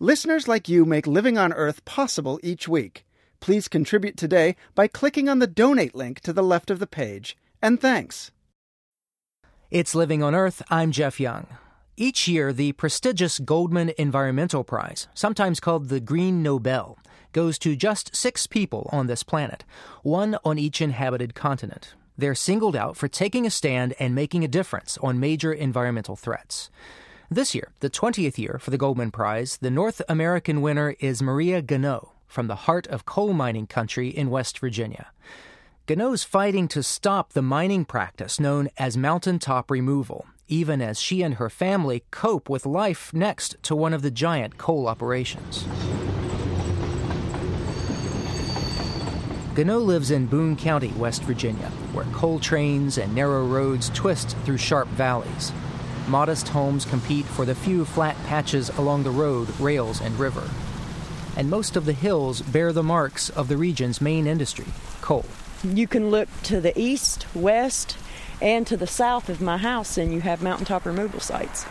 Listeners like you make Living on Earth possible each week. Please contribute today by clicking on the donate link to the left of the page. And thanks. It's Living on Earth. I'm Jeff Young. Each year, the prestigious Goldman Environmental Prize, sometimes called the Green Nobel, goes to just 6 people on this planet, one on each inhabited continent. They're singled out for taking a stand and making a difference on major environmental threats. This year, the 20th year for the Goldman Prize, the North American winner is Maria Gano from the heart of coal mining country in West Virginia. Gano's fighting to stop the mining practice known as mountaintop removal, even as she and her family cope with life next to one of the giant coal operations. Gano lives in Boone County, West Virginia, where coal trains and narrow roads twist through sharp valleys. Modest homes compete for the few flat patches along the road, rails, and river. And most of the hills bear the marks of the region's main industry, coal. You can look to the east, west, and to the south of my house, and you have mountaintop removal sites.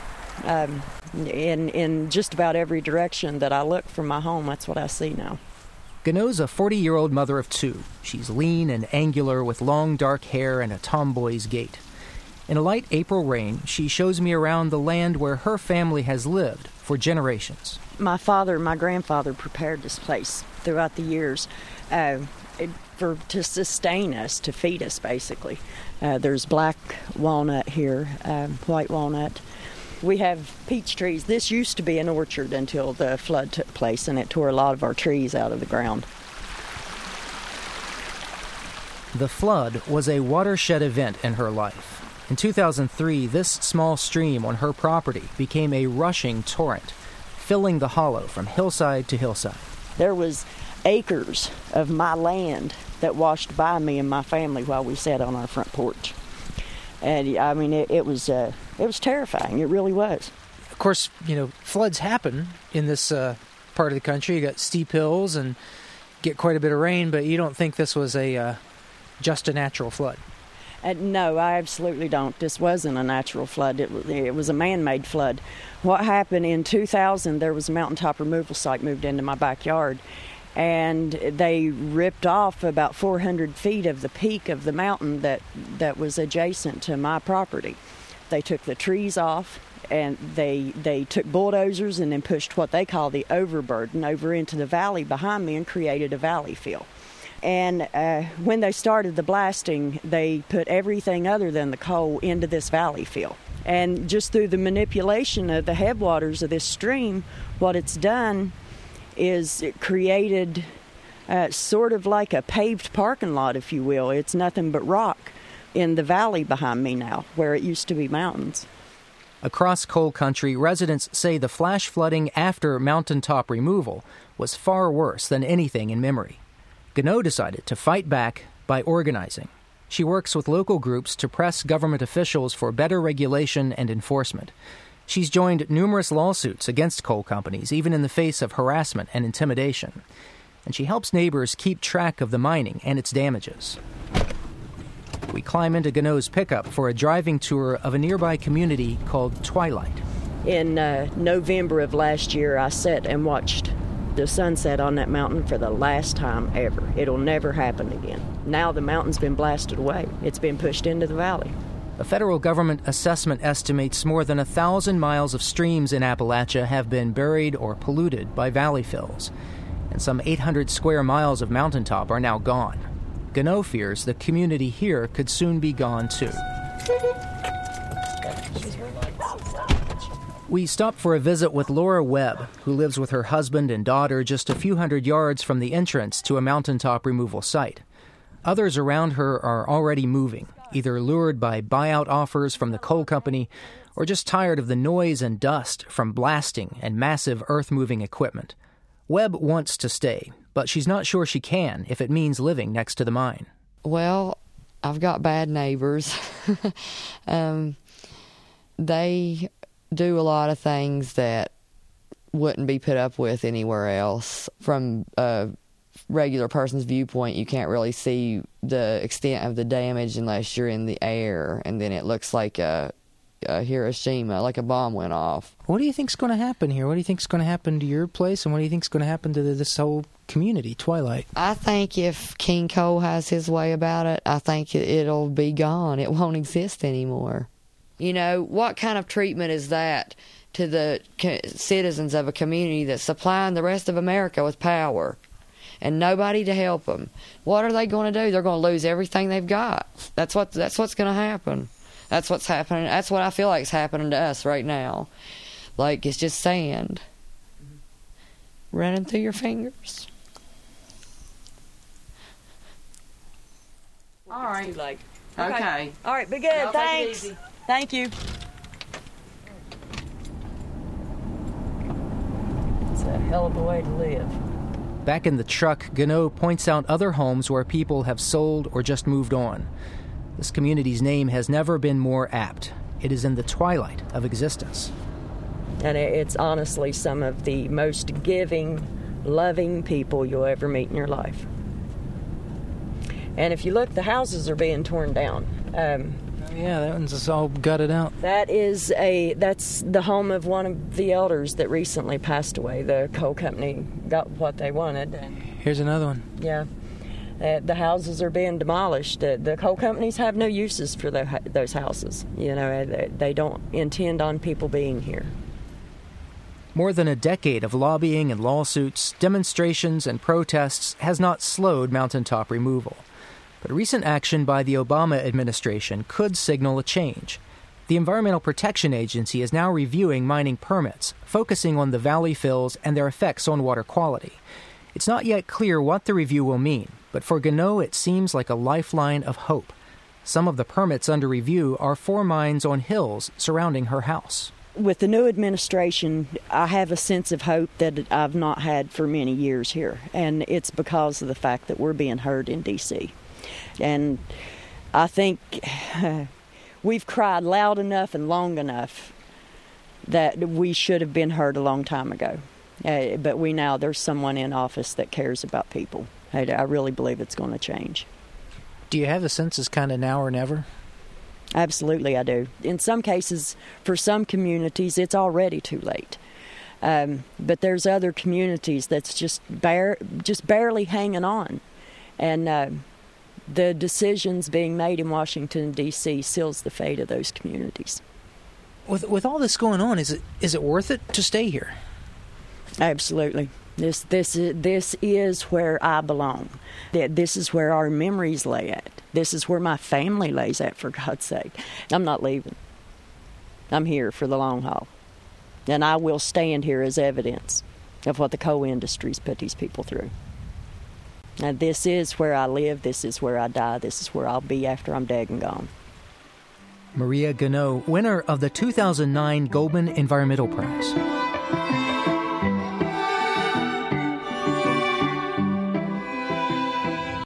In just about every direction that I look from my home, that's what I see now. Gano's a 40-year-old mother of 2. She's lean and angular with long dark hair and a tomboy's gait. In a light April rain, she shows me around the land where her family has lived for generations. My father and my grandfather prepared this place throughout the years to sustain us, to feed us, basically. There's black walnut here, white walnut. We have peach trees. This used to be an orchard until the flood took place, and it tore a lot of our trees out of the ground. The flood was a watershed event in her life. In 2003, this small stream on her property became a rushing torrent, filling the hollow from hillside to hillside. There was acres of my land that washed by me and my family while we sat on our front porch. And I mean, it was terrifying. It really was. Of course, floods happen in this part of the country. You got steep hills and get quite a bit of rain, but you don't think this was just a natural flood? No, I absolutely don't. This wasn't a natural flood. It was a man-made flood. What happened in 2000, there was a mountaintop removal site moved into my backyard, and they ripped off about 400 feet of the peak of the mountain that was adjacent to my property. They took the trees off, and they took bulldozers and then pushed what they call the overburden over into the valley behind me and created a valley fill. And when they started the blasting, they put everything other than the coal into this valley fill. And just through the manipulation of the headwaters of this stream, what it's done is it created sort of like a paved parking lot, if you will. It's nothing but rock in the valley behind me now, where it used to be mountains. Across coal country, residents say the flash flooding after mountaintop removal was far worse than anything in memory. Gano decided to fight back by organizing. She works with local groups to press government officials for better regulation and enforcement. She's joined numerous lawsuits against coal companies, even in the face of harassment and intimidation. And she helps neighbors keep track of the mining and its damages. We climb into Gano's pickup for a driving tour of a nearby community called Twilight. In November of last year, I sat and watched the sunset on that mountain for the last time ever. It'll never happen again. Now the mountain's been blasted away. It's been pushed into the valley. A federal government assessment estimates more than 1,000 miles of streams in Appalachia have been buried or polluted by valley fills, and some 800 square miles of mountaintop are now gone. Gano fears the community here could soon be gone too. We stop for a visit with Laura Webb, who lives with her husband and daughter just a few hundred yards from the entrance to a mountaintop removal site. Others around her are already moving, either lured by buyout offers from the coal company or just tired of the noise and dust from blasting and massive earth-moving equipment. Webb wants to stay, but she's not sure she can if it means living next to the mine. Well, I've got bad neighbors. They do a lot of things that wouldn't be put up with anywhere else. From a regular person's viewpoint, you can't really see the extent of the damage unless you're in the air, and then it looks like a Hiroshima, like a bomb went off. What do you think's going to happen here? What do you think's going to happen to your place, and what do you think's going to happen to this whole community, Twilight? I think if King Cole has his way about it, I think it'll be gone. It won't exist anymore. You know, what kind of treatment is that to the citizens of a community that's supplying the rest of America with power and nobody to help them? What are they going to do? They're going to lose everything they've got. That's what's going to happen. That's what's happening. That's what I feel like is happening to us right now. Like, it's just sand running through your fingers. All right. Okay. All right, be good. Y'all take it Thanks. easy. Thank you. It's a hell of a way to live. Back in the truck, Gano points out other homes where people have sold or just moved on. This community's name has never been more apt. It is in the twilight of existence. And it's honestly some of the most giving, loving people you'll ever meet in your life. And if you look, the houses are being torn down. Yeah, that one's just all gutted out. That's the home of one of the elders that recently passed away. The coal company got what they wanted. Here's another one. Yeah. The houses are being demolished. The coal companies have no uses for those houses. You know, they don't intend on people being here. More than a decade of lobbying and lawsuits, demonstrations, and protests has not slowed mountaintop removal. But recent action by the Obama administration could signal a change. The Environmental Protection Agency is now reviewing mining permits, focusing on the valley fills and their effects on water quality. It's not yet clear what the review will mean, but for Gano it seems like a lifeline of hope. Some of the permits under review are for mines on hills surrounding her house. With the new administration, I have a sense of hope that I've not had for many years here, and it's because of the fact that we're being heard in D.C. And I think we've cried loud enough and long enough that we should have been heard a long time ago. But there's someone in office that cares about people. I really believe it's going to change. Do you have the sense it's kind of now or never? Absolutely, I do. In some cases, for some communities, it's already too late. But there's other communities that's just barely hanging on. And the decisions being made in Washington, D.C. seals the fate of those communities. With all this going on, is it worth it to stay here? Absolutely. This is where I belong. This is where our memories lay at. This is where my family lays at, for God's sake. I'm not leaving. I'm here for the long haul. And I will stand here as evidence of what the coal industry's put these people through. Now, this is where I live. This is where I die. This is where I'll be after I'm dead and gone. Maria Gano, winner of the 2009 Goldman Environmental Prize.